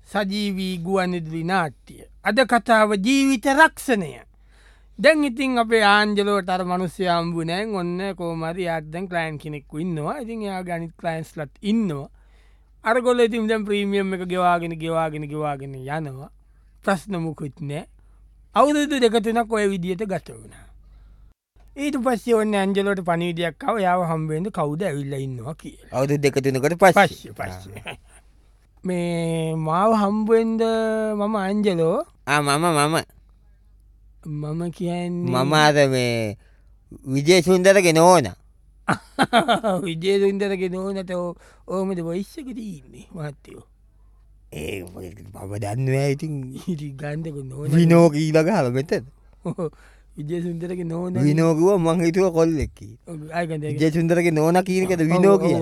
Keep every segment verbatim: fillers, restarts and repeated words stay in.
සජීවී ගුවන්විදුලි නාට්‍ය. අද කතාව ජීවිත රක්ෂණය. දැන් ඉතින් අපේ ආන්ජලෝට අර මනුස්්‍ය අම්බුනෑන් ඔන්න කෝමරි අදැන් කලයින් කෙනෙක්කු ඉන්නවා ඉතින් යා ගනිත් කලයින්ස් ලත් ඉන්නවා අරගොල ඉතින් දැම් ප්‍රීමියම් එක ගෙවාගෙන ගෙවාගෙන ගෙවාගෙන යනවා ප්‍රශ්න මුකුත් නෑ අවුරුදු දෙකතුනක් ඔය විදියට ගත වුණා. ඊට පස්සේ ඔන්න ඇන්ජලෝට පනිවිදයක්කාව යාව හම්බේද කවුද ඇවිල්ල ඉන්නවා කිය අවුදු දෙකතුනකට පස්ස පස්ස මේ මාව හම්බුවෙන්ද මම අන්ජලෝ මම මම මම කියන්නේ මම අද මේ විජය සුන්දරගෙන ඕන විජය සුන්දරගෙන ඕනට ඕමට වයිස්සකට ඉන්නේ මත්තයෝ ඒ බව දන්නවා ඉතින් ගන්ධක නො විනෝ කීලක හල මෙත විජය සුන්දරක නෝන විනෝගුව මං හිතුව කොල්ලෙක්කි ජය සුන්දරක නෝන කියනකද විනෝ කිය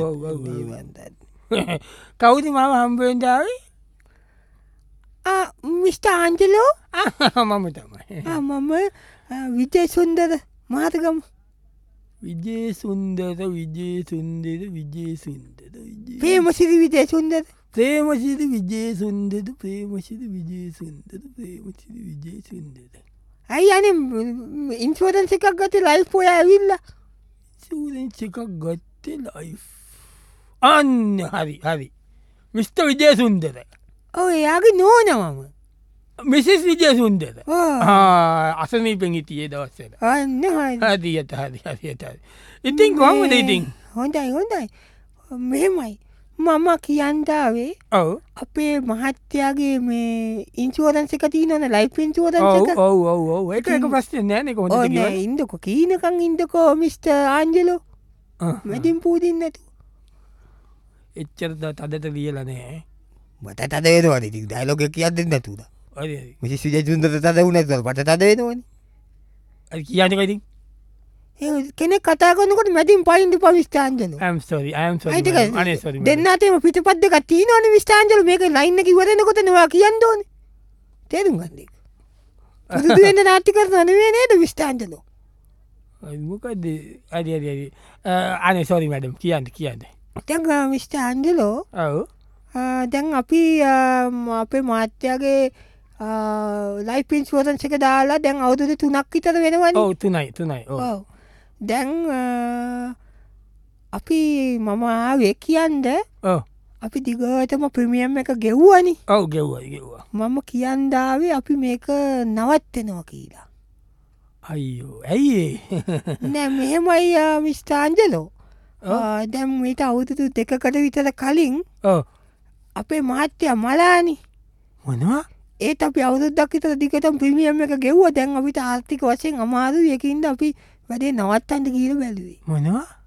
කවුති මම හම්බුවෙන්දාවේ මිස්ටාන්ජලෝ මම තමයි මම විජය සුන්දර මාතකම විජේ සුන්දර විජේ සුන්දර විජේ සුන්දර පේමසිරි විජය සුන්දර ප්‍රේමසිද විජේ සුන්දද ප්‍රේමසිද විජේ සුන්දද ප්‍රේමසිද විජේ සුන්දද ඇයි අන ඉන්ස්වරන්ස එකක් ගත ලයි් පොය ඇවිල්ල සූරෙන්ස එකක් ගත්තේ ලයි් අන්න හරි හරි මිස්ට විජය සුන්දර ඔය එයාගේ නෝනමම මිසිස් විජය සුන්දර අසනී පෙඟිතියේ දවස්සට අන්න හදියට හරි හරියට ඉතින් කොහමද ඉතින් හොඳයි හොඳයි මෙහෙමයි මම කියන්තාවේ ඔව අපේ මහත්‍යයාගේ මේ ඉන්සුවරන්ස එක තියනන ලයි් ඉන්සුවරන්ස ඔව ඔව ඔව එක එක ප්‍රශ්න නෑනෙක හොඳ ඉන්දකො කීනකං ඉන්දකෝ මිස්ට ආන්ජලෝ මැතින් පූදින් නැතු එච්චරද තදට ලියලනෑ මට තදේදවන ති දයිලෝක කියන්න නැතුද මිසි විජය සුන්දර තද වුණැතුව පට තදවෙනවන කියනකඉතින් කෙනෙ කතාගනකට මැතින් පයින්ට පවිස්ථාන්ජල දෙන්නතම පිට පත්ක තියනවන විස්ථාන්ජල මේක ලයින්න කිවරනකොට නවා කියන්න ඕන තේරුම් ගන්නෙක් පුදුවෙන්න නාටි කරන නවේ නේද විස්ථාන්ජලෝ මොකද අඩ අනේ සොරි මැඩම් කියන්න කියන්න තැන් විස්ථාන්ජලෝ ඔව දැන් අපි අපේ මාත්‍යයාගේ ලයි පින්ස්වෝතන්සක දාලා දැන් අවුදුද තුනක් විතර වෙනවන ඔව තුනයි තුනයි දැන් අපි මම ආවේ කියන්ද අපි දිගටම ප්‍රමියම් එක ගෙව්වනි ඔව ගෙව්වා ගෙව්වා මම කියන්දාවේ අපි මේක නවත්තෙනවා කියලා අයියෝ ඇයිඒ නෑ මෙහෙමයි විස්ථාන්ජලෝ දැම් මේට අවුතුතු දෙකකට විතර කලින් අපේ මහත්‍යය මලානි මොනවා ඒත් අපි අවුදුදක් විතර දිගටම ප්‍රමියම් එක ගෙව්ව දැන් අපිට ආර්ථික වශයෙන් අමාරු යකින්ද අපි වැඩේ නවත්තන්ට කියීල බැලුවේ මොනවා